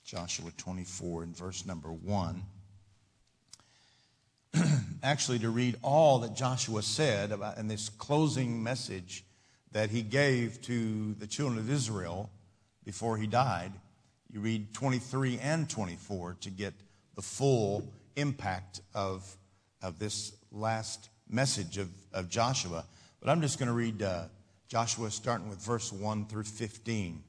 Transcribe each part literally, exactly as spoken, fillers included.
Joshua twenty-four and verse number one. Actually, to read all that Joshua said about in this closing message that he gave to the children of Israel before he died, you read twenty-three and twenty-four to get the full impact of, of this last message of, of Joshua. But I'm just going to read uh, Joshua starting with verse one through fifteen.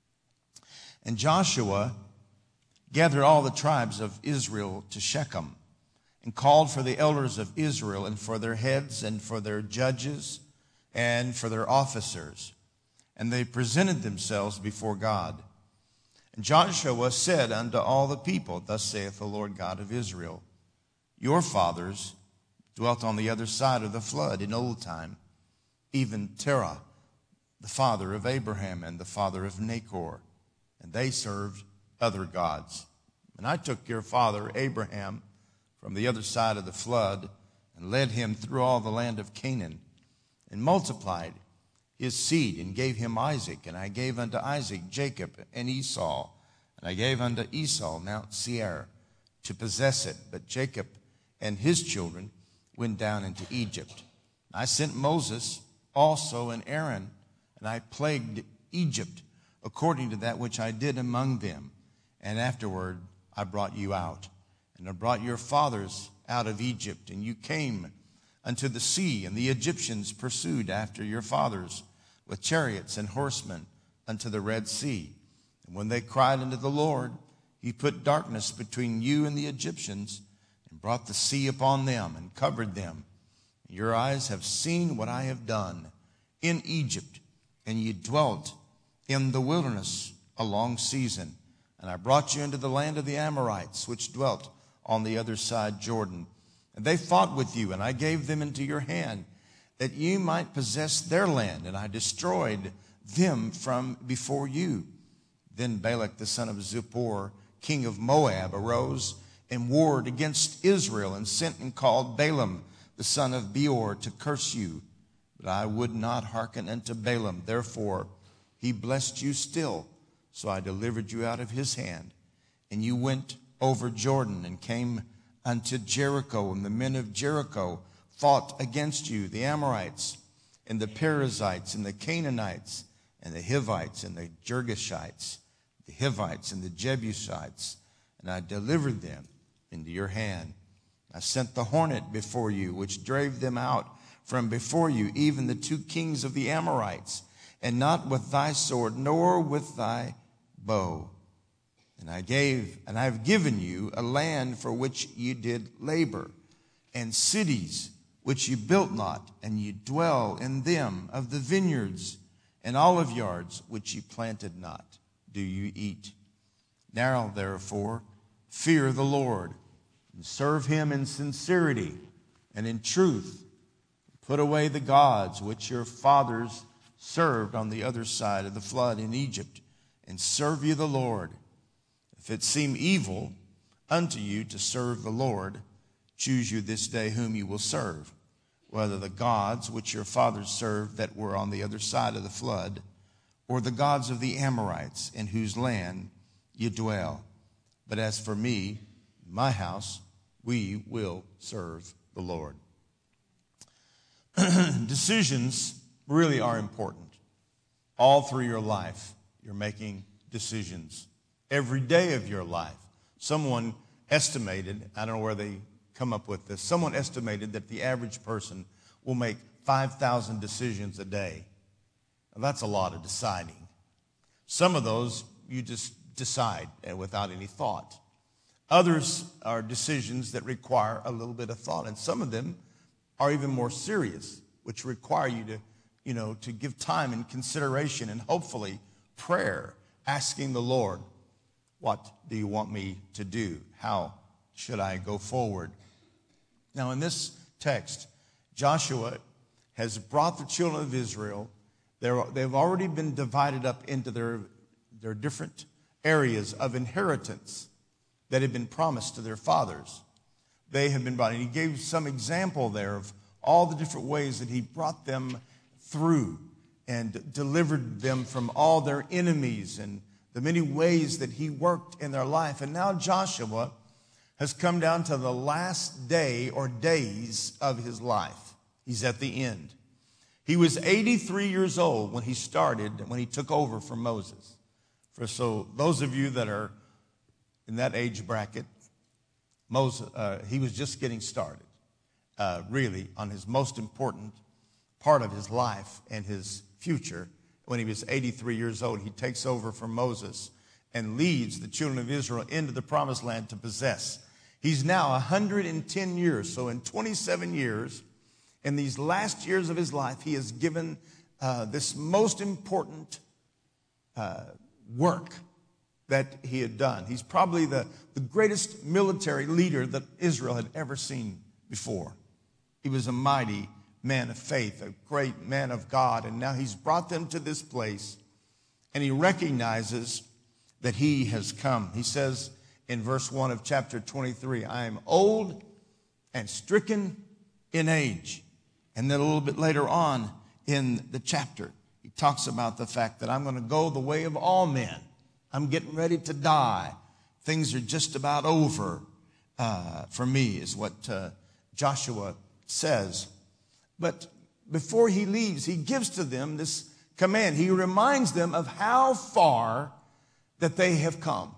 And Joshua gathered all the tribes of Israel to Shechem, and called for the elders of Israel, and for their heads, and for their judges, and for their officers. And they presented themselves before God. And Joshua said unto all the people, Thus saith the Lord God of Israel, Your fathers dwelt on the other side of the flood in old time, even Terah, the father of Abraham, and the father of Nachor, and they served other gods. And I took your father Abraham from the other side of the flood, and led him through all the land of Canaan, and multiplied his seed, and gave him Isaac. And I gave unto Isaac Jacob and Esau, and I gave unto Esau Mount Seir to possess it. But Jacob and his children went down into Egypt. I sent Moses also and Aaron, and I plagued Egypt according to that which I did among them. And afterward I brought you out. And I brought your fathers out of Egypt, and you came unto the sea, and the Egyptians pursued after your fathers with chariots and horsemen unto the Red Sea. And when they cried unto the Lord, he put darkness between you and the Egyptians, and brought the sea upon them, and covered them. And your eyes have seen what I have done in Egypt, and ye dwelt in the wilderness a long season. And I brought you into the land of the Amorites, which dwelt on the other side Jordan. And they fought with you, and I gave them into your hand, that you might possess their land, and I destroyed them from before you. Then Balak the son of Zippor, king of Moab, arose and warred against Israel, and sent and called Balaam the son of Beor to curse you. But I would not hearken unto Balaam. Therefore he blessed you still. So I delivered you out of his hand. And you went over Jordan and came unto Jericho, and the men of Jericho fought against you, the Amorites, and the Perizzites, and the Canaanites, and the Hivites, and the Girgashites, the Hivites, and the Jebusites, and I delivered them into your hand. I sent the hornet before you, which drave them out from before you, even the two kings of the Amorites, and not with thy sword, nor with thy bow. And I gave, and I have given you a land for which you did labor, and cities which you built not, and you dwell in them, of the vineyards and olive yards which you planted not, do you eat. Now therefore fear the Lord, and serve him in sincerity and in truth. Put away the gods which your fathers served on the other side of the flood in Egypt, and serve you the Lord. If it seem evil unto you to serve the Lord, choose you this day whom you will serve, whether the gods which your fathers served that were on the other side of the flood, or the gods of the Amorites in whose land you dwell. But as for me, my house, we will serve the Lord. Decisions really are important. All through your life, you're making decisions. Every day of your life. Someone estimated, I don't know where they come up with this, someone estimated that the average person will make five thousand decisions a day. Now, that's a lot of deciding. Some of those you just decide without any thought. Others are decisions that require a little bit of thought, and some of them are even more serious, which require you to, you know, to give time and consideration and hopefully prayer, asking the Lord, what do you want me to do? How should I go forward? Now, in this text, Joshua has brought the children of Israel. They're, they've already been divided up into their, their different areas of inheritance that had been promised to their fathers. They have been brought, and he gave some example there of all the different ways that he brought them through and delivered them from all their enemies and the many ways that he worked in their life. And now Joshua has come down to the last day or days of his life. He's at the end. He was eighty-three years old when he started, when he took over from Moses. For so those of you that are in that age bracket, Moses, uh, he was just getting started, uh, really, on his most important part of his life and his future. When he was eighty-three years old, he takes over from Moses and leads the children of Israel into the promised land to possess. He's now one hundred ten years. So in twenty-seven years, in these last years of his life, he has given uh, this most important uh, work that he had done. He's probably the, the greatest military leader that Israel had ever seen before. He was a mighty man of faith, a great man of God, and now he's brought them to this place, and he recognizes that he has come. He says in verse one of chapter twenty-three, I am old and stricken in age. And then a little bit later on in the chapter, he talks about the fact that I'm going to go the way of all men. I'm getting ready to die. Things are just about over uh, for me, is what uh, Joshua says. But before he leaves, he gives to them this command. He reminds them of how far that they have come,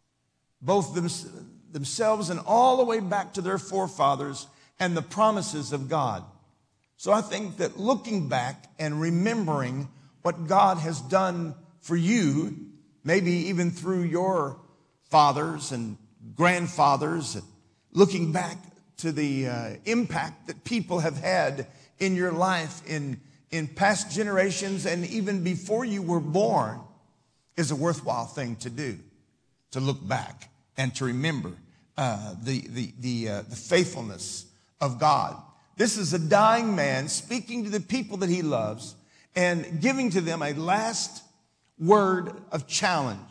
both them, themselves and all the way back to their forefathers and the promises of God. So I think that looking back and remembering what God has done for you, maybe even through your fathers and grandfathers, looking back to the uh, impact that people have had in your life in, in past generations and even before you were born, is a worthwhile thing to do, to look back and to remember uh, the, the, the, uh, the faithfulness of God. This is a dying man speaking to the people that he loves and giving to them a last word of challenge,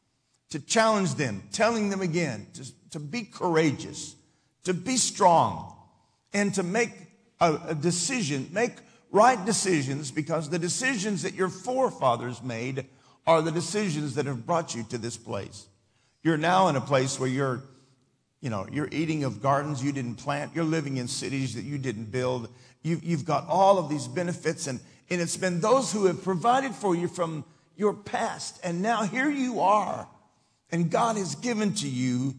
to challenge them, telling them again to, to be courageous, to be strong, and to make a, a decision, make right decisions, because the decisions that your forefathers made are the decisions that have brought you to this place. You're now in a place where you're You know, you're eating of gardens you didn't plant. You're living in cities that you didn't build. You've, you've got all of these benefits, and, and it's been those who have provided for you from your past. And now here you are, and God has given to you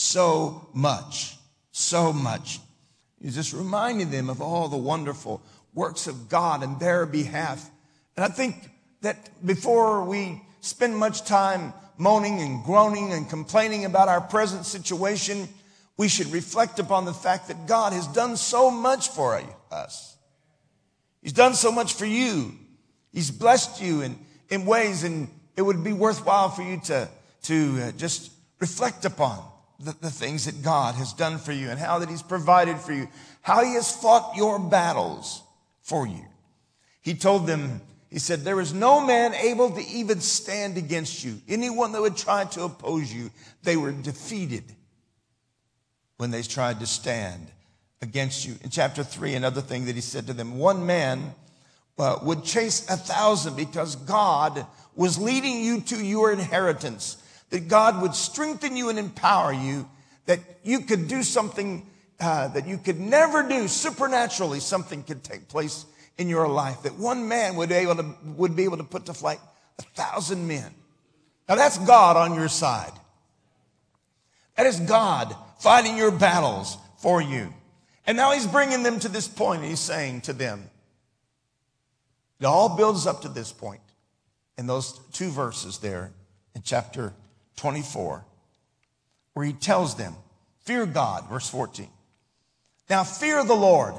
so much, so much. He's just reminding them of all the wonderful works of God in their behalf. And I think that before we spend much time moaning and groaning and complaining about our present situation, we should reflect upon the fact that God has done so much for us. He's done so much for you. He's blessed you in, in ways, and it would be worthwhile for you to, to uh, just reflect upon the, the things that God has done for you and how that he's provided for you, how he has fought your battles for you. He told them, he said, there is no man able to even stand against you. Anyone that would try to oppose you, they were defeated when they tried to stand against you. In chapter three, another thing that he said to them, one man uh, would chase a thousand because God was leading you to your inheritance, that God would strengthen you and empower you, that you could do something uh, that you could never do supernaturally. Something could take place in your life, that one man would be able to, would be able to put to flight a thousand men. Now that's God on your side. That is God fighting your battles for you. And now he's bringing them to this point. He's saying to them, it all builds up to this point in those two verses there in chapter twenty-four, where he tells them, fear God, verse fourteen. Now fear the Lord.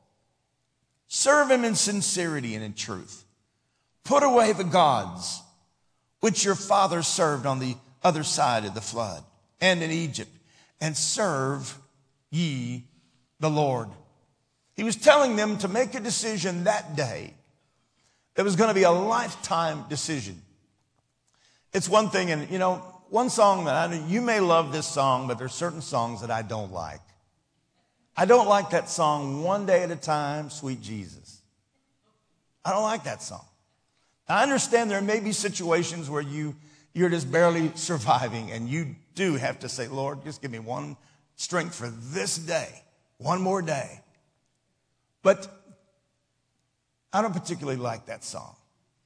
Serve him in sincerity and in truth. Put away the gods which your fathers served on the other side of the flood and in Egypt, and serve ye the Lord. He was telling them to make a decision that day that was going to be a lifetime decision. It's one thing, and you know, one song that I know, you may love this song, but there's certain songs that I don't like. I don't like that song, One Day at a Time, Sweet Jesus. I don't like that song. I understand there may be situations where you you're just barely surviving, and you do have to say, Lord, just give me one strength for this day, one more day. But I don't particularly like that song.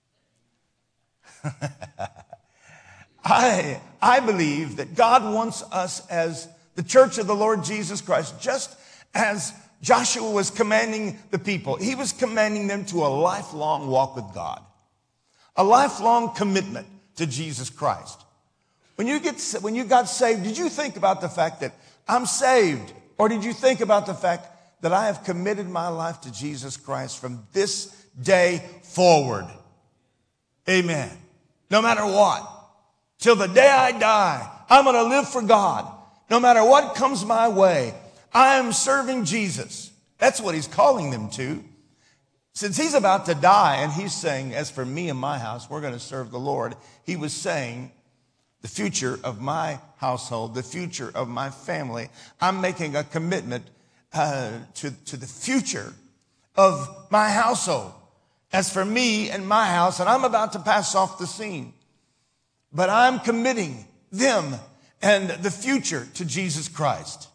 I, I believe that God wants us as the church of the Lord Jesus Christ, just as Joshua was commanding the people. He was commanding them to a lifelong walk with God, a lifelong commitment to Jesus Christ. When you get, when you got saved, did you think about the fact that I'm saved? Or did you think about the fact that I have committed my life to Jesus Christ from this day forward? Amen. No matter what, till the day I die, I'm going to live for God. No matter what comes my way, I am serving Jesus. That's what he's calling them to. Since he's about to die and he's saying, as for me and my house, we're going to serve the Lord. He was saying, the future of my household, the future of my family, I'm making a commitment uh, to, to the future of my household. As for me and my house, and I'm about to pass off the scene, but I'm committing them and the future to Jesus Christ.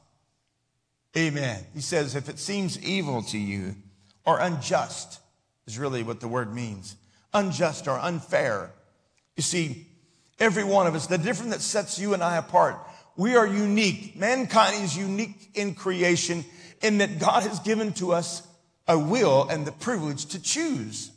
Amen. He says, if it seems evil to you or unjust, is really what the word means. Unjust or unfair. You see, every one of us, the difference that sets you and I apart, we are unique. Mankind is unique in creation in that God has given to us a will and the privilege to choose.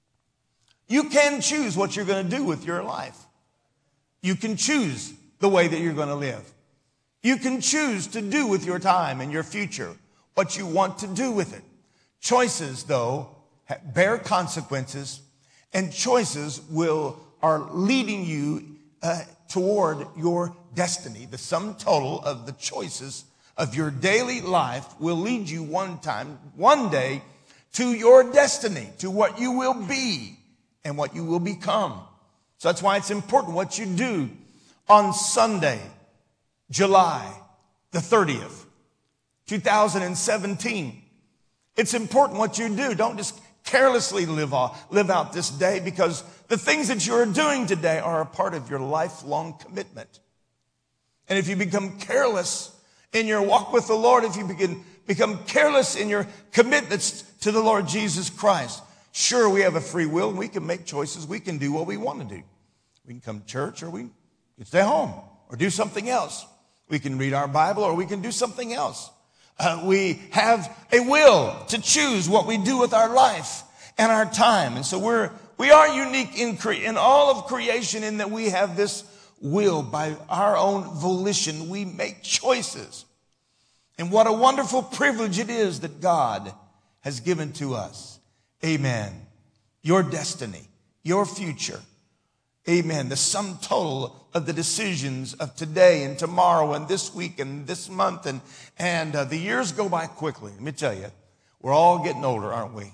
You can choose what you're going to do with your life. You can choose the way that you're going to live. You can choose to do with your time and your future what you want to do with it. Choices, though, bear consequences, and choices will are leading you uh, toward your destiny. The sum total of the choices of your daily life will lead you one time, one day, to your destiny, to what you will be and what you will become. So that's why it's important what you do on Sunday, July the thirtieth, two thousand seventeen. It's important what you do. Don't just carelessly live, off, live out this day, because the things that you're doing today are a part of your lifelong commitment. And if you become careless in your walk with the Lord, if you begin, become careless in your commitments to the Lord Jesus Christ, sure, we have a free will and we can make choices. We can do what we want to do. We can come to church, or we can stay home or do something else. We can read our Bible, or we can do something else. Uh, we have a will to choose what we do with our life and our time. And so we're, we are unique in, cre- in all of creation in that we have this will. By our own volition, we make choices. And what a wonderful privilege it is that God has given to us. Amen. Your destiny, your future. Amen. The sum total of the decisions of today and tomorrow and this week and this month. And, and uh, the years go by quickly. Let me tell you, we're all getting older, aren't we?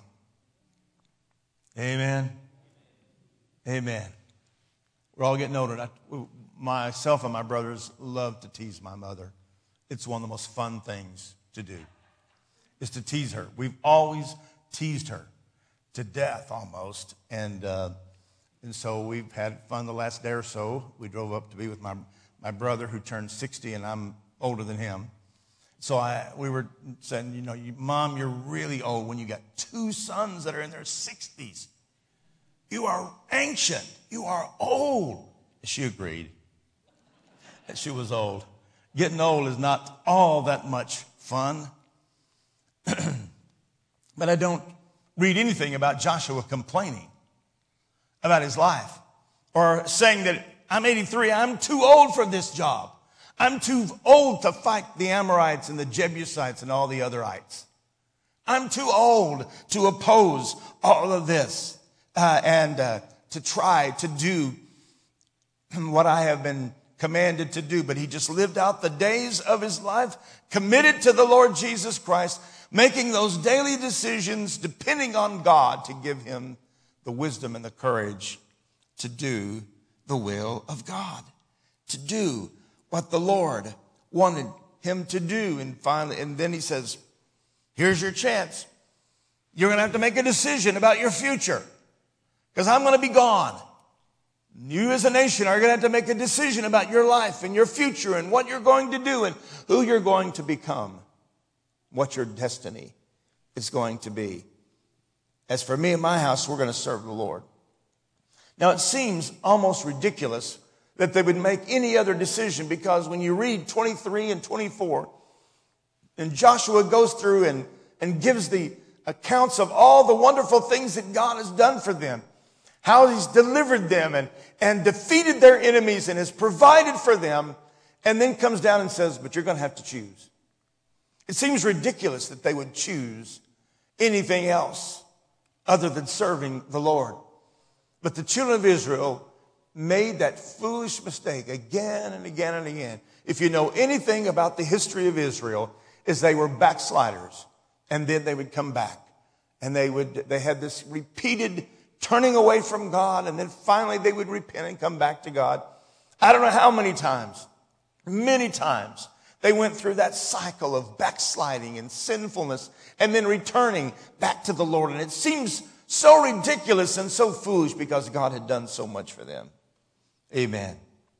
Amen. Amen. We're all getting older. I, myself and my brothers love to tease my mother. It's one of the most fun things to do, is to tease her. We've always teased her to death almost. And, uh, And so we've had fun the last day or so. We drove up to be with my, my brother who turned sixty, and I'm older than him. So I we were saying, you know, you, Mom, you're really old when you got two sons that are in their sixties. You are ancient. You are old. She agreed that she was old. Getting old is not all that much fun. But I don't read anything about Joshua complaining about his life, or saying that I'm eighty-three, I'm too old for this job. I'm too old to fight the Amorites and the Jebusites and all the otherites. I'm too old to oppose all of this uh, and uh, to try to do what I have been commanded to do. But he just lived out the days of his life, committed to the Lord Jesus Christ, making those daily decisions, depending on God to give him the wisdom and the courage to do the will of God, to do what the Lord wanted him to do. And finally, and then he says, here's your chance. You're going to have to make a decision about your future, because I'm going to be gone. You as a nation are going to have to make a decision about your life and your future and what you're going to do and who you're going to become, what your destiny is going to be. As for me and my house, we're going to serve the Lord. Now, it seems almost ridiculous that they would make any other decision, because when you read twenty-three and twenty-four, and Joshua goes through and, and gives the accounts of all the wonderful things that God has done for them, how he's delivered them and, and defeated their enemies and has provided for them, and then comes down and says, but you're going to have to choose. It seems ridiculous that they would choose anything else other than serving the Lord. But the children of Israel made that foolish mistake again and again and again. If you know anything about the history of Israel, is they were backsliders, and then they would come back, and they would they had this repeated turning away from God, and then finally they would repent and come back to God. I don't know how many times, many times, they went through that cycle of backsliding and sinfulness and then returning back to the Lord. And it seems so ridiculous and so foolish because God had done so much for them. Amen.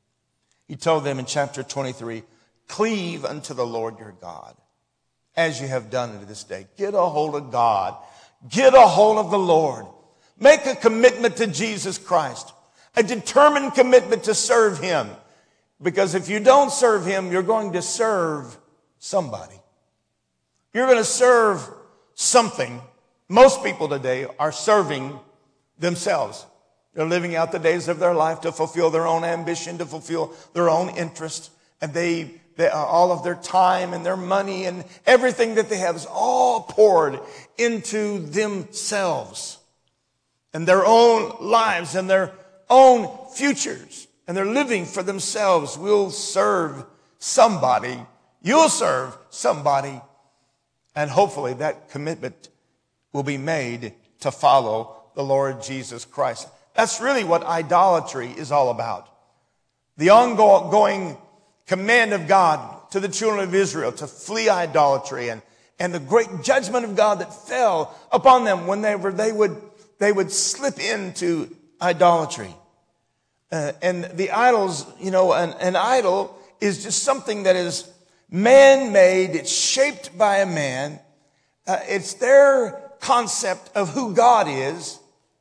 He told them in chapter twenty-three, cleave unto the Lord your God, as you have done to this day. Get a hold of God. Get a hold of the Lord. Make a commitment to Jesus Christ, a determined commitment to serve him. Because if you don't serve him, you're going to serve somebody. You're going to serve something. Most people today are serving themselves. They're living out the days of their life to fulfill their own ambition, to fulfill their own interest. And they, they all of their time and their money and everything that they have is all poured into themselves and their own lives and their own futures. And they're living for themselves. We'll serve somebody. You'll serve somebody. And hopefully that commitment will be made to follow the Lord Jesus Christ. That's really what idolatry is all about. The ongoing command of God to the children of Israel to flee idolatry, and, and the great judgment of God that fell upon them whenever they would, they would slip into idolatry. Uh, and the idols, you know, an, an idol is just something that is man-made. It's shaped by a man. Uh, it's their concept of who God is.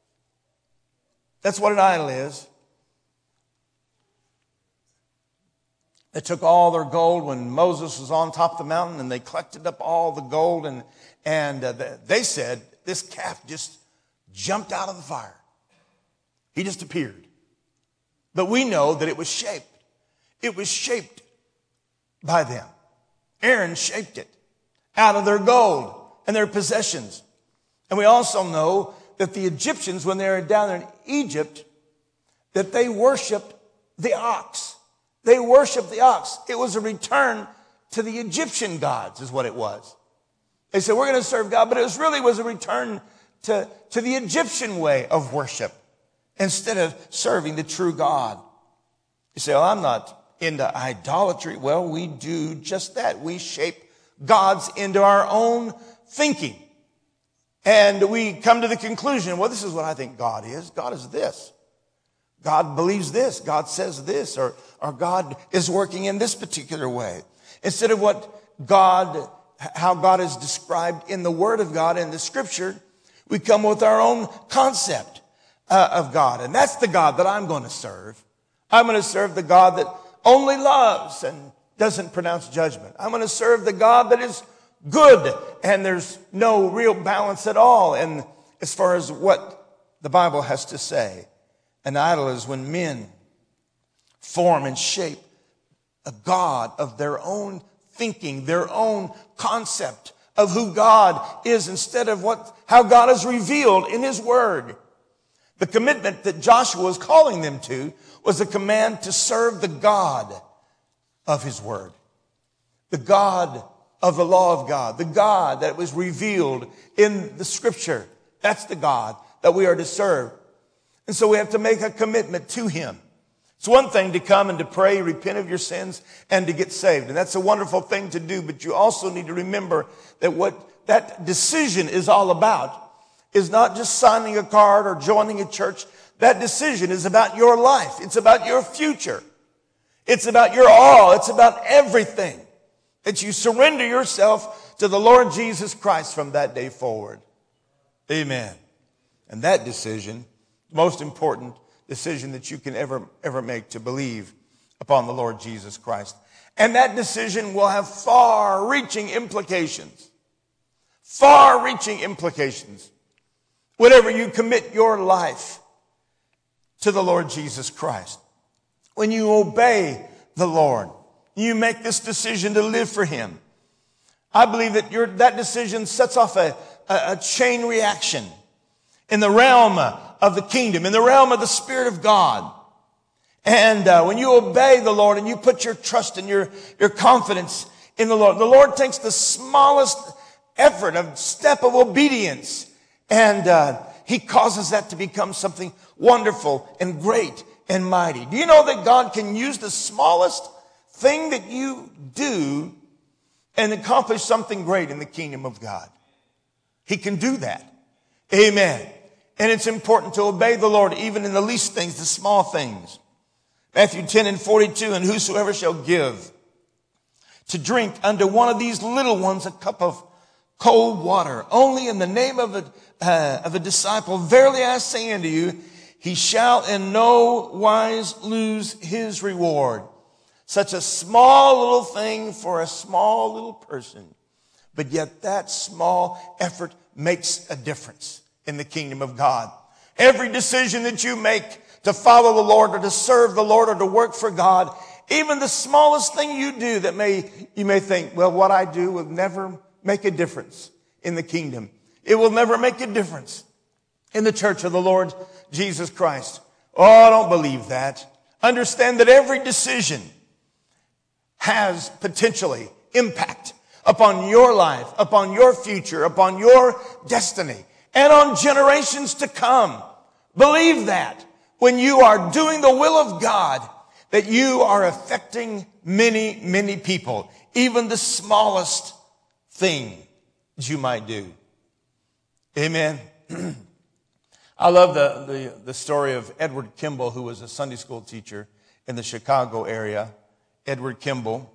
That's what an idol is. They took all their gold when Moses was on top of the mountain, and they collected up all the gold, and, and uh, they said, this calf just jumped out of the fire. He just appeared. But we know that it was shaped. It was shaped by them. Aaron shaped it out of their gold and their possessions. And we also know that the Egyptians, when they were down in Egypt, that they worshiped the ox. They worshiped the ox. It was a return to the Egyptian gods is what it was. They said, we're going to serve God, but it was really was a return to, to the Egyptian way of worship instead of serving the true God. You say, well, I'm not into idolatry. Well, we do just that. We shape gods into our own thinking. And we come to the conclusion, well, this is what I think God is. God is this. God believes this. God says this. Or, or God is working in this particular way. Instead of what God, how God is described in the Word of God in the Scripture, we come with our own concept uh, of God. And that's the God that I'm going to serve. I'm going to serve the God that only loves and doesn't pronounce judgment. I'm going to serve the God that is good, and there's no real balance at all. And as far as what the Bible has to say, an idol is when men form and shape a God of their own thinking, their own concept of who God is instead of what, how God is revealed in His Word. The commitment that Joshua was calling them to was a command to serve the God of His Word, the God of the law of God, the God that was revealed in the Scripture. That's the God that we are to serve. And so we have to make a commitment to Him. It's one thing to come and to pray, repent of your sins, and to get saved. And that's a wonderful thing to do. But you also need to remember that what that decision is all about is not just signing a card or joining a church. That decision is about your life. It's about your future. It's about your all. It's about everything. That you surrender yourself to the Lord Jesus Christ from that day forward. Amen. And that decision, the most important decision that you can ever, ever make, to believe upon the Lord Jesus Christ. And that decision will have far-reaching implications. Far-reaching implications. Whenever you commit your life to the Lord Jesus Christ. When you obey the Lord, you make this decision to live for Him. I believe that your, that decision sets off a, a, a chain reaction in the realm of the kingdom, in the realm of the Spirit of God. And uh, when you obey the Lord and you put your trust and your, your confidence in the Lord, the Lord takes the smallest effort, a step of obedience, and uh, He causes that to become something wonderful and great and mighty. Do you know that God can use the smallest thing that you do and accomplish something great in the kingdom of God? He can do that. Amen. And it's important to obey the Lord even in the least things, the small things. Matthew ten and forty-two, and whosoever shall give to drink unto one of these little ones a cup of cold water, only in the name of a, uh, of a disciple, verily I say unto you, he shall in no wise lose his reward. Such a small little thing for a small little person. But yet that small effort makes a difference in the kingdom of God. Every decision that you make to follow the Lord or to serve the Lord or to work for God, even the smallest thing you do that may, you may think, well, what I do will never make a difference in the kingdom. It will never make a difference in the church of the Lord Jesus Christ. Oh, I don't believe that. Understand that every decision has potentially impact upon your life, upon your future, upon your destiny, and on generations to come. Believe that when you are doing the will of God, that you are affecting many, many people, even the smallest thing that you might do. Amen. I love the, the, the story of Edward Kimball, who was a Sunday school teacher in the Chicago area. Edward Kimball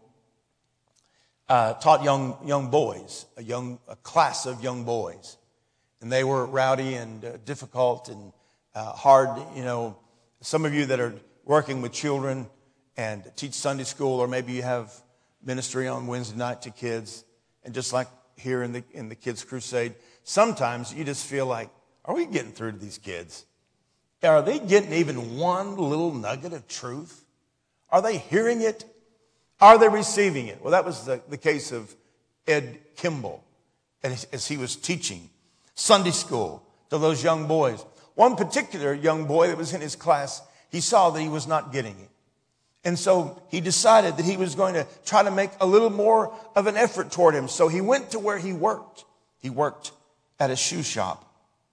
uh, taught young young boys, a young a class of young boys, and they were rowdy and uh, difficult and uh, hard. You know, some of you that are working with children and teach Sunday school, or maybe you have ministry on Wednesday night to kids, and just like here in the in the Kids Crusade, sometimes you just feel like, are we getting through to these kids? Are they getting even one little nugget of truth? Are they hearing it? Are they receiving it? Well, that was the, the case of Ed Kimball as, as he was teaching Sunday school to those young boys. One particular young boy that was in his class, he saw that he was not getting it. And so he decided that he was going to try to make a little more of an effort toward him. So he went to where he worked. He worked at a shoe shop.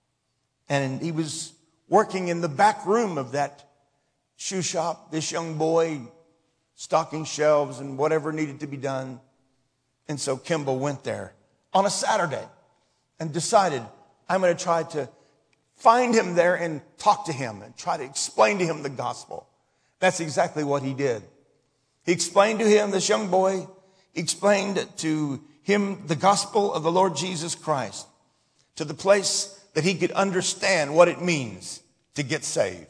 And he was working in the back room of that shoe shop. This young boy stocking shelves and whatever needed to be done. And so Kimball went there on a Saturday and decided, I'm going to try to find him there and talk to him and try to explain to him the gospel. That's exactly what he did. He explained to him, this young boy, he explained to him the gospel of the Lord Jesus Christ, to the place that he could understand what it means to get saved.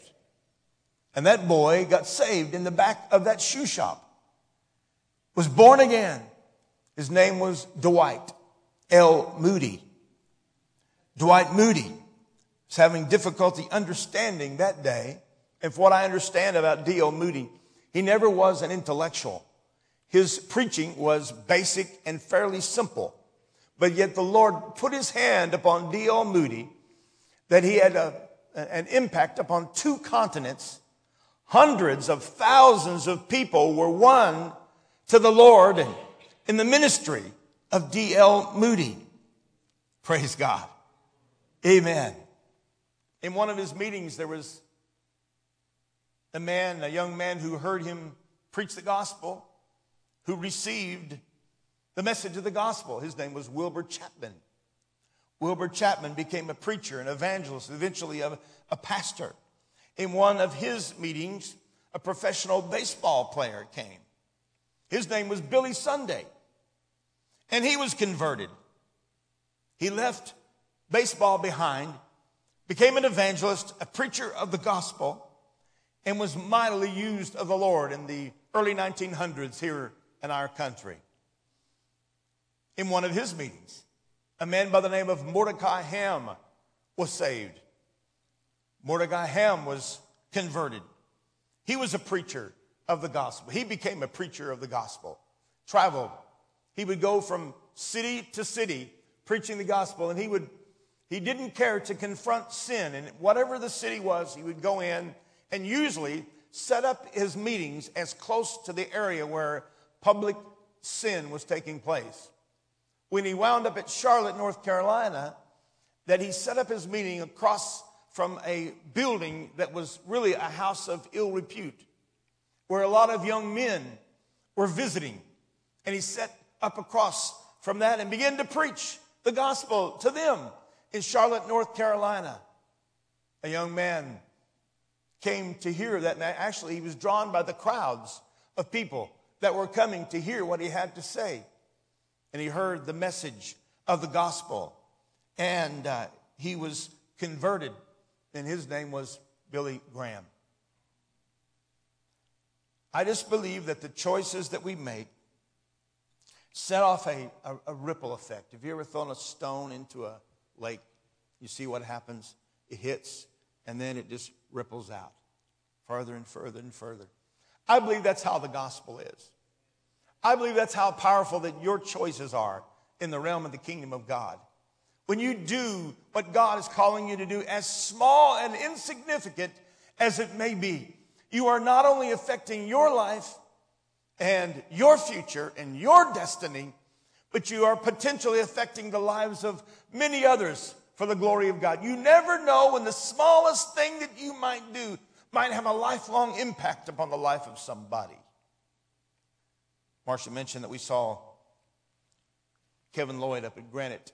And that boy got saved in the back of that shoe shop, was born again. His name was Dwight L. Moody. Dwight Moody was having difficulty understanding that day. And from what I understand about D L. Moody, he never was an intellectual. His preaching was basic and fairly simple. But yet the Lord put his hand upon D L. Moody that he had a, an impact upon two continents. Hundreds of thousands of people were won to the Lord in the ministry of D L. Moody. Praise God. Amen. In one of his meetings, there was a man, a young man who heard him preach the gospel, who received the message of the gospel. His name was Wilbur Chapman. Wilbur Chapman became a preacher, an evangelist, eventually a, a pastor. in one of his meetings, a professional baseball player came. His name was Billy Sunday, and he was converted. He left baseball behind, became an evangelist, a preacher of the gospel, and was mightily used of the Lord in the early nineteen hundreds here in our country. In one of his meetings, a man by the name of Mordecai Ham was saved. Mordecai Ham was converted. He was a preacher of the gospel. He became a preacher of the gospel. Traveled. He would go from city to city preaching the gospel, and he would he didn't care to confront sin. And whatever the city was, he would go in and usually set up his meetings as close to the area where public sin was taking place. When he wound up at Charlotte, North Carolina, that he set up his meeting across from a building that was really a house of ill repute, where a lot of young men were visiting. And he set up across from that and began to preach the gospel to them in Charlotte, North Carolina. A young man came to hear that, and actually he was drawn by the crowds of people that were coming to hear what he had to say. And he heard the message of the gospel, and uh, he was converted, and his name was Billy Graham. I just believe that the choices that we make set off a, a, a ripple effect. Have you ever thrown a stone into a lake? You see what happens? It hits, and then it just ripples out further and further and further. I believe that's how the gospel is. I believe that's how powerful that your choices are in the realm of the kingdom of God. When you do what God is calling you to do, as small and insignificant as it may be, you are not only affecting your life and your future and your destiny, but you are potentially affecting the lives of many others for the glory of God. You never know when the smallest thing that you might do might have a lifelong impact upon the life of somebody. Marcia mentioned that we saw Kevin Lloyd up at Granite,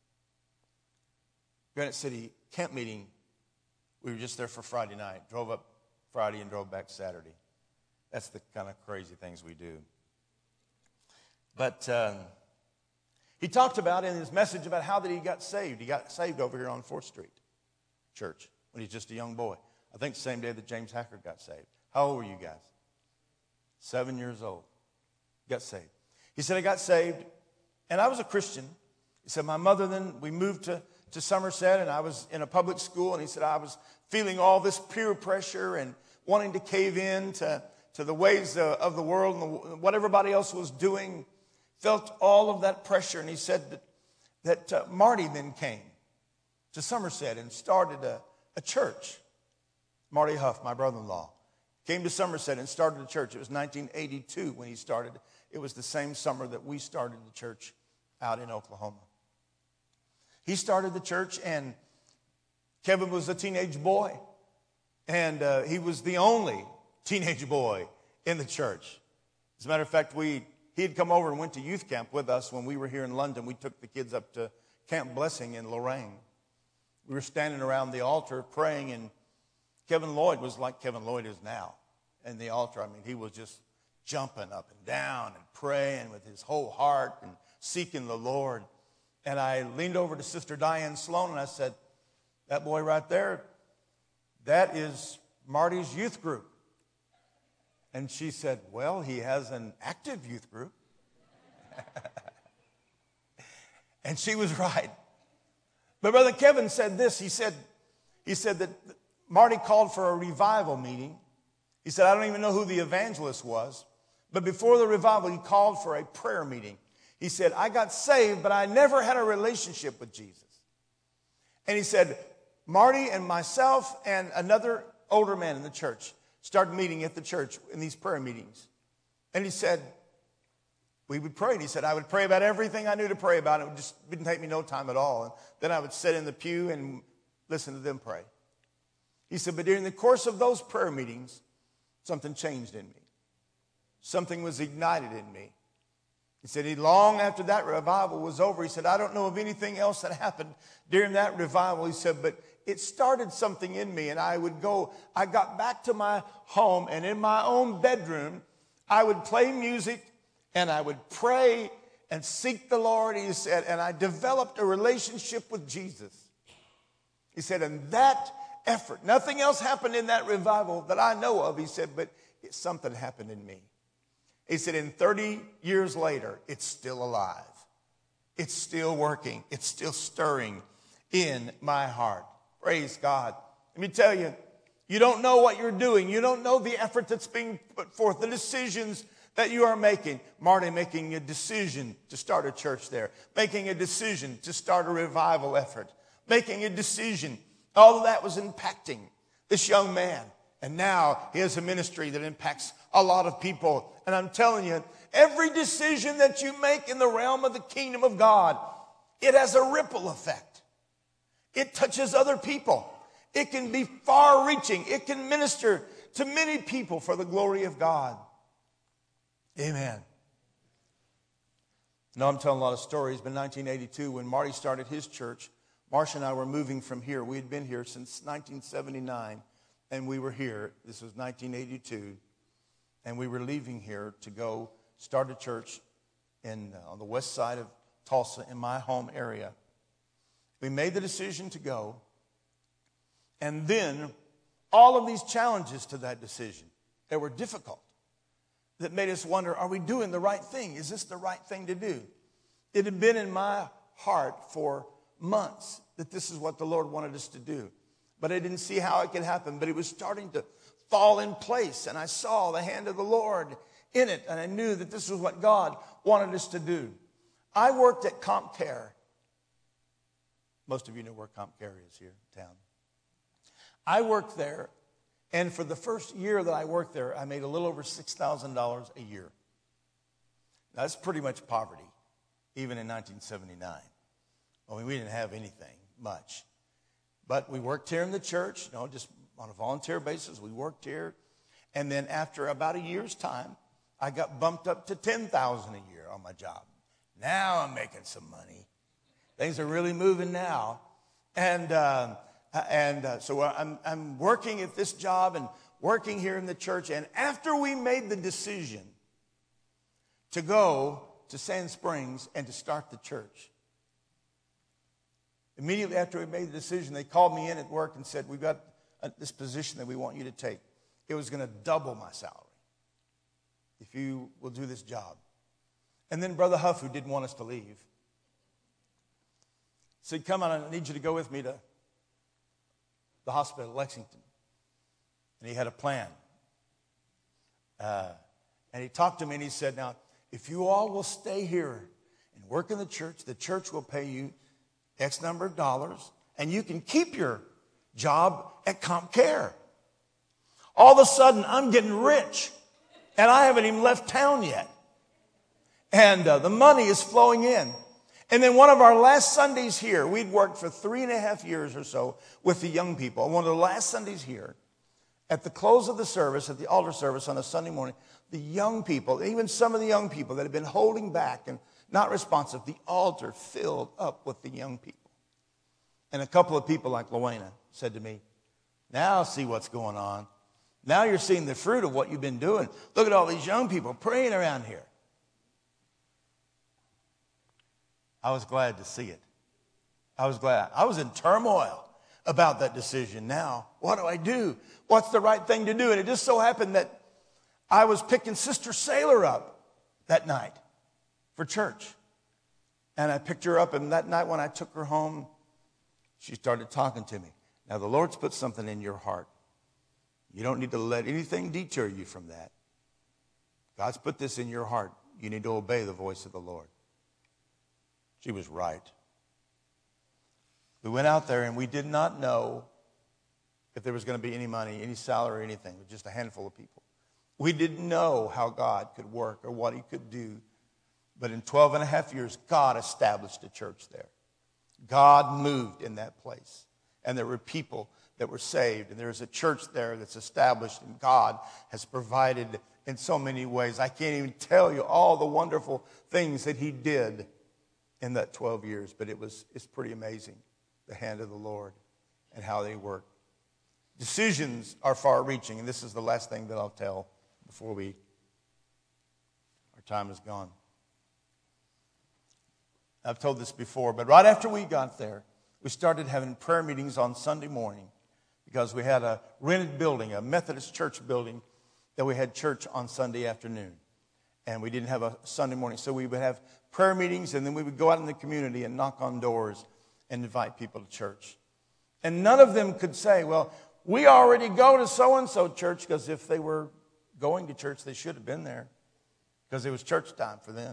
Granite City camp meeting. We were just there for Friday night. Drove up Friday and drove back Saturday. That's the kind of crazy things we do. But um, he talked about in his message about how that he got saved. He got saved over here on fourth Street Church when he was just a young boy. I think the same day that James Hacker got saved. How old were you guys? Seven years old. Got saved. He said, I got saved, and I was a Christian. He said, my mother then, we moved to, to Somerset, and I was in a public school, and he said, I was feeling all this peer pressure and wanting to cave in to, to the ways of, of the world and the, what everybody else was doing. Felt all of that pressure, and he said that, that uh, Marty then came to Somerset and started a, a church. Marty Huff, my brother-in-law, came to Somerset and started a church. It was nineteen eighty-two when he started. It was the same summer that we started the church out in Oklahoma. He started the church, and Kevin was a teenage boy. And uh, he was the only teenage boy in the church. As a matter of fact, we he had come over and went to youth camp with us when we were here in London. We took the kids up to Camp Blessing in Lorraine. We were standing around the altar praying, and Kevin Lloyd was like Kevin Lloyd is now. And the altar, I mean, he was just jumping up and down and praying with his whole heart and seeking the Lord. And I leaned over to Sister Diane Sloan and I said, that boy right there, that is Marty's youth group. And she said, well, he has an active youth group. And she was right. But Brother Kevin said this. He said, he said that Marty called for a revival meeting. He said, I don't even know who the evangelist was. But before the revival, he called for a prayer meeting. He said, I got saved, but I never had a relationship with Jesus. And he said, Marty and myself and another older man in the church started meeting at the church in these prayer meetings. And he said, we would pray. And he said, I would pray about everything I knew to pray about. It would just didn't take me no time at all. And then I would sit in the pew and listen to them pray. He said, but during the course of those prayer meetings, something changed in me. Something was ignited in me. He said, he, long after that revival was over, he said, I don't know of anything else that happened during that revival. He said, but it started something in me. And I would go, I got back to my home, and in my own bedroom, I would play music and I would pray and seek the Lord, he said, and I developed a relationship with Jesus. He said, and that effort, nothing else happened in that revival that I know of, he said, but it, something happened in me. He said, in thirty years later, it's still alive. It's still working. It's still stirring in my heart. Praise God. Let me tell you, you don't know what you're doing. You don't know the effort that's being put forth, the decisions that you are making. Marty making a decision to start a church there, making a decision to start a revival effort, making a decision. All of that was impacting this young man. And now he has a ministry that impacts a lot of people. And I'm telling you, every decision that you make in the realm of the kingdom of God, it has a ripple effect. It touches other people. It can be far-reaching. It can minister to many people for the glory of God. Amen. Now I'm telling a lot of stories, but in nineteen eighty-two, when Marty started his church, Marcia and I were moving from here. We had been here since nineteen seventy-nine, and we were here. This was nineteen eighty-two, and we were leaving here to go start a church in uh, on the west side of Tulsa in my home area. We made the decision to go, and then all of these challenges to that decision that were difficult, that made us wonder, are we doing the right thing? Is this the right thing to do? It had been in my heart for months that this is what the Lord wanted us to do. But I didn't see how it could happen. But it was starting to fall in place. And I saw the hand of the Lord in it. And I knew that this was what God wanted us to do. I worked at CompCare. Most of you know where CompCare is here in town. I worked there. And for the first year that I worked there, I made a little over six thousand dollars a year. Now, that's pretty much poverty, even in nineteen seventy-nine. I mean, we didn't have anything much. But we worked here in the church, you know, just on a volunteer basis. We worked here. And then after about a year's time, I got bumped up to ten thousand dollars a year on my job. Now I'm making some money. Things are really moving now. And... Uh, And uh, so I'm, I'm working at this job and working here in the church. And after we made the decision to go to Sand Springs and to start the church, immediately after we made the decision, they called me in at work and said, we've got a, this position that we want you to take. It was going to double my salary if you will do this job. And then Brother Huff, who didn't want us to leave, said, come on, I need you to go with me to the hospital, Lexington. And he had a plan. Uh, and he talked to me and he said, now, if you all will stay here and work in the church, the church will pay you X number of dollars, and you can keep your job at CompCare. All of a sudden, I'm getting rich, and I haven't even left town yet. And uh, the money is flowing in. And then one of our last Sundays here, we'd worked for three and a half years or so with the young people. One of the last Sundays here, at the close of the service, at the altar service on a Sunday morning, the young people, even some of the young people that had been holding back and not responsive, the altar filled up with the young people. And a couple of people like Luana said to me, now see what's going on. Now you're seeing the fruit of what you've been doing. Look at all these young people praying around here. I was glad to see it. I was glad. I was in turmoil about that decision. Now, what do I do? What's the right thing to do? And it just so happened that I was picking Sister Sailor up that night for church. And I picked her up, and that night when I took her home, she started talking to me. Now, the Lord's put something in your heart. You don't need to let anything deter you from that. God's put this in your heart. You need to obey the voice of the Lord. She was right. We went out there, and we did not know if there was going to be any money, any salary, or anything. It was just a handful of people. We didn't know how God could work or what he could do. But in twelve and a half years, God established a church there. God moved in that place. And there were people that were saved. And there's a church there that's established, and God has provided in so many ways. I can't even tell you all the wonderful things that he did in that twelve years. But it was it's pretty amazing, the hand of the Lord. and how they work. Decisions are far-reaching, and this is the last thing that I'll tell before we, our time is gone. I've told this before, but right after we got there, we started having prayer meetings on Sunday morning because we had a rented building, a Methodist church building, that we had church on Sunday afternoon. And we didn't have a Sunday morning. So we would have prayer meetings, and then we would go out in the community and knock on doors and invite people to church. And none of them could say, well, we already go to so-and-so church, because if they were going to church, they should have been there because it was church time for them.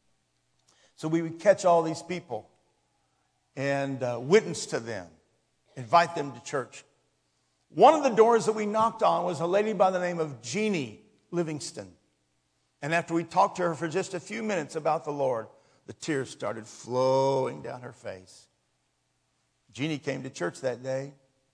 So we would catch all these people and uh, witness to them, invite them to church. One of the doors that we knocked on was a lady by the name of Jeannie Livingston. And after we talked to her for just a few minutes about the Lord, the tears started flowing down her face. Jeannie came to church that day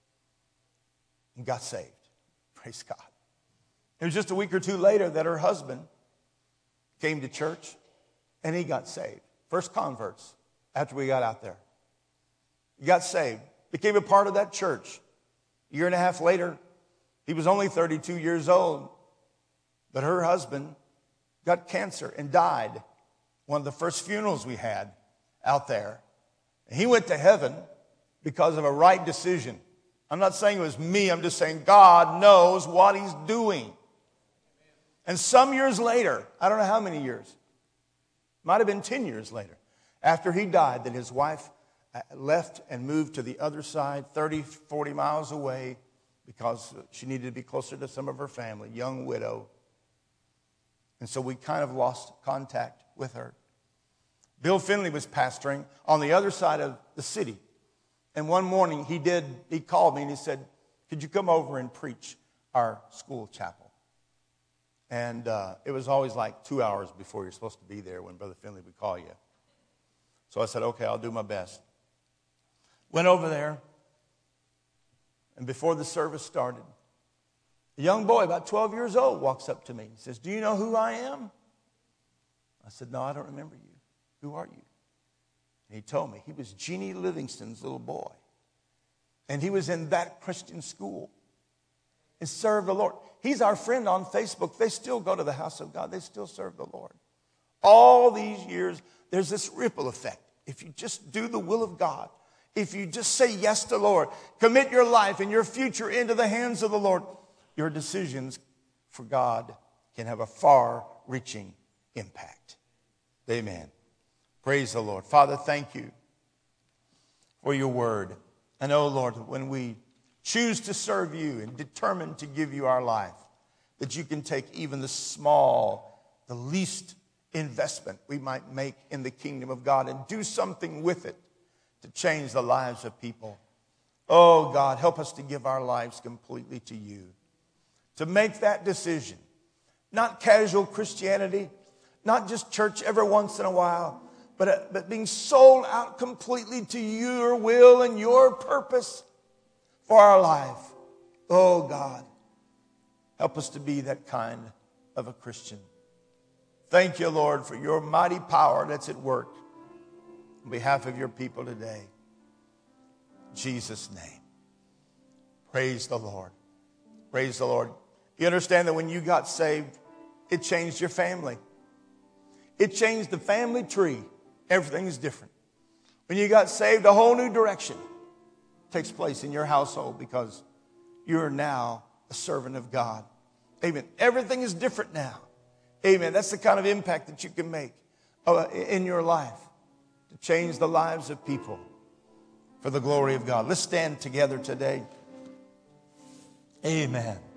and got saved. Praise God. It was just a week or two later that her husband came to church and he got saved. First converts after we got out there. He got saved, became a part of that church. A year and a half later, he was only thirty-two years old, but her husband got cancer and died. One of the first funerals we had out there. And he went to heaven because of a right decision. I'm not saying it was me. I'm just saying God knows what he's doing. And some years later, I don't know how many years, might have been ten years later, after he died, that his wife left and moved to the other side, thirty, forty miles away, because she needed to be closer to some of her family, young widow. And so we kind of lost contact with her. Bill Finley was pastoring on the other side of the city. And one morning he did, he called me and he said, could you come over and preach our school chapel? And uh, it was always like two hours before you're supposed to be there when Brother Finley would call you. So I said, okay, I'll do my best. Went over there. And before the service started, a young boy, about twelve years old, walks up to me and says, do you know who I am? I said, no, I don't remember you. Who are you? And he told me he was Jeannie Livingston's little boy. And he was in that Christian school and served the Lord. He's our friend on Facebook. They still go to the house of God. They still serve the Lord. All these years, there's this ripple effect. If you just do the will of God, if you just say yes to the Lord, commit your life and your future into the hands of the Lord, your decisions for God can have a far-reaching impact. Amen. Praise the Lord. Father, thank you for your word. I know, Lord, when we choose to serve you and determine to give you our life, that you can take even the small, the least investment we might make in the kingdom of God and do something with it to change the lives of people. Oh, God, help us to give our lives completely to you. To make that decision. Not casual Christianity, not just church every once in a while, but, uh, but being sold out completely to your will and your purpose for our life. Oh, God, help us to be that kind of a Christian. Thank you, Lord, for your mighty power that's at work on behalf of your people today. In Jesus' name. Praise the Lord. Praise the Lord. You understand that when you got saved, it changed your family. It changed the family tree. Everything is different. When you got saved, a whole new direction takes place in your household because you're now a servant of God. Amen. Everything is different now. Amen. That's the kind of impact that you can make uh, in your life to change the lives of people for the glory of God. Let's stand together today. Amen.